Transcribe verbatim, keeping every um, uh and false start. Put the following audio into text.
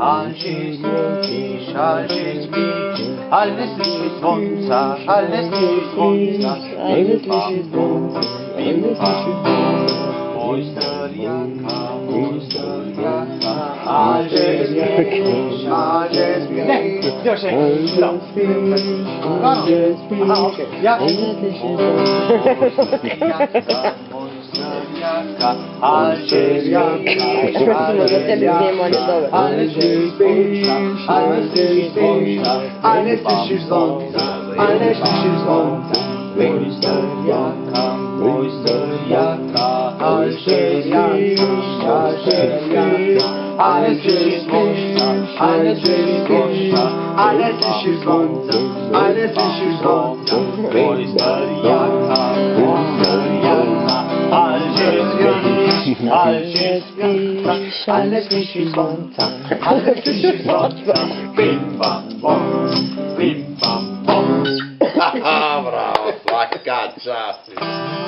ale się śpisz, ale się śpisz, ale słyszysz słońca, ale słyszysz słońca, bim bam bum, bim bam bum, mój steriaka, mój steriaka, ale się śpisz, ale się śpisz. Nie, proszę, no. Aha, okej, ja. Ale się śpisz, ale się śpisz, ale słyszysz słońca, ale słyszysz słońca, ale słyszysz słońca. Mój steriaka, mój steriaka, ale się śpisz, ale się śpisz, ale słyszysz słońca, ale słyszysz słońca, ale słyszysz słońca, ale słyszysz słońca. Mój steriaka, mój steriaka, ale się śpisz, ale się śpisz, ale słyszysz słońca, ale słyszysz słońca. Bim bam bom, bim bam bom. Haha, brawo, like God,